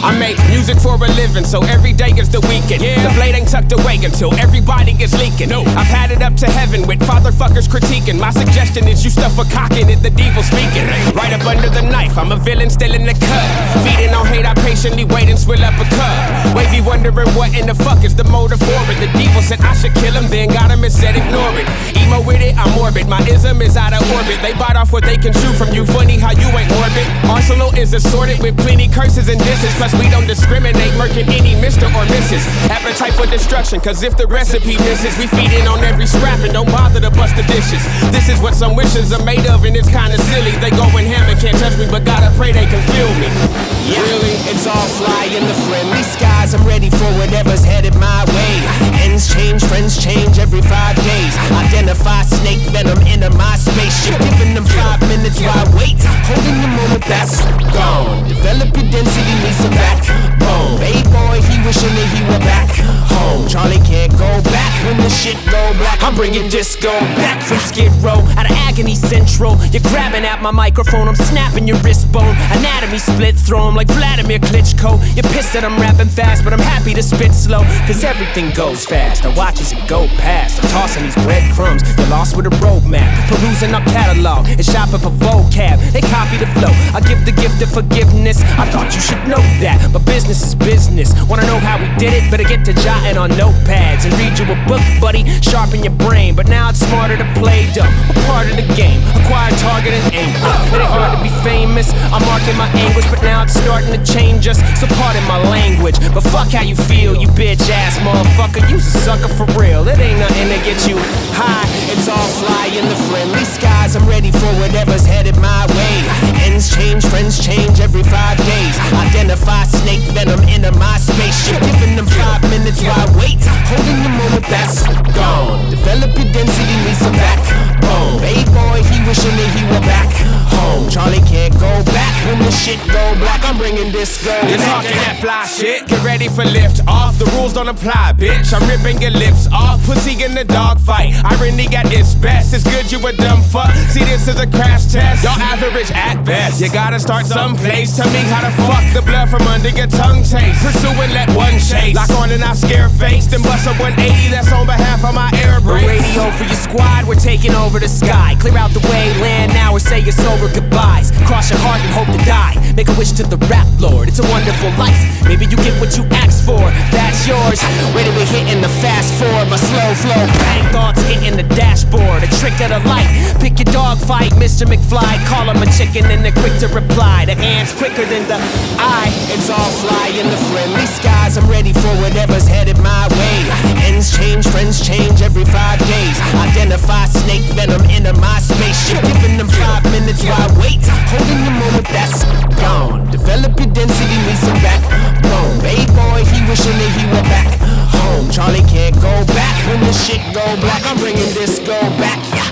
I make music for a living, so every day is the weekend. The blade ain't tucked away until everybody gets leaking. I've had it up to heaven with fatherfuckers critiquing. My suggestion is you stuff a cock in it, the devil speaking. Right up under the knife, I'm a villain still in the cut. Feeding on hate, I patiently wait and swill up a cup. Wavy wondering what in the fuck is the motive for it. The devil said I should kill him, then got him and said ignore it. Emo with it, I'm morbid, my ism is out of orbit. They bite off what they can chew from you, funny how you ain't morbid. Arsenal is assorted with plenty curses and disses. Plus we don't discriminate, murking any Mr. or Mrs. Appetite for destruction, cause if the recipe misses, we feed in on every scrap and don't bother to bust the dishes. This is what some wishes are made of and it's kinda silly. They going ham and can't touch me, but gotta pray they can feel me. Really, it's all fly in the friendly skies. I'm ready for whatever's headed my way. Ends change, friends change every 5 days. Identify snake venom into my spaceship. Giving them 5 minutes while I wait. Holding the moment that's gone. Develop your density, need some backbone. Baby boy, he wishing that he were back home. Charlie can't go back when the shit go black. I'm bringing disco back from Skid Row, out of Agony Central. You're grabbing at my microphone, I'm snapping your wrist bone. Anatomy split, throw 'em like Vladimir Klitschko. You're pissed that I'm rapping fast, but I'm happy to spit slow, cause everything goes fast. I watch as it go past. I'm tossing these breadcrumbs, you're lost with a roadmap. Perusing our catalog and shopping for vocab. They copy the flow, I give the gift of forgiveness. I thought you should know that, but business is business. Wanna know how we did it? Better get to jotting on notepads and read you a book, buddy. Sharpen your brain, but now it's smarter to play dumb. A part of the game, acquire, target, and aim. It ain't hard to be famous, I'm marking my anguish, but now it's starting to change us, so pardon my language. But fuck how you feel, you bitch ass motherfucker. You's a sucker for real, it ain't nothing to get you high. It's all fly in the friendly skies. I'm ready for whatever's headed my way. Ends change, friends change every 5 days. Identify snake venom into my spaceship. Giving them 5 minutes while I wait. Holding the moment that's gone. Develop your density, need some backbone. Baby boy, he wishing that he were back home. Charlie can't go back when the shit go black. I'm bringing disco. You're talking that fly shit, get ready for lift off. The rules don't apply, bitch. I'm ripping your lips off. Pussy in the dog fight. Irony got its best. It's good you a dumb fuck. See, this is a crash test. Y'all average at best. You gotta start someplace. Tell me how to fuck the blood from under your tongue taste. Pursuing, let one chase. Lock on and I scare face. Then bust a 180. That's on behalf of my air brakes. Radio for your squad, we're taking over the sky. Clear out the way, land now or say your sober goodbyes. Cross your heart and hope to die. Make a wish to the rap lord, it's a wonderful life. Maybe you get what you asked for, that's yours. Ready to hitting the fast forward, my slow flow. Bang thoughts hitting the dashboard, a trick of the light. Pick your dog fight, Mr. McFly. Call him a chicken and they're quick to reply. The hand's quicker than the eye. It's all fly in the friendly skies. I'm ready for whatever's headed my way. Ends change, friends change every 5 days. Identify snake venom into my spaceship. Giving them 5 minutes while I wait. Holding the moment that's gone. Develop your density, need some backbone. Baby boy, he wishing that he were back home. Charlie can't go back when the shit go black. I'm bringing disco back.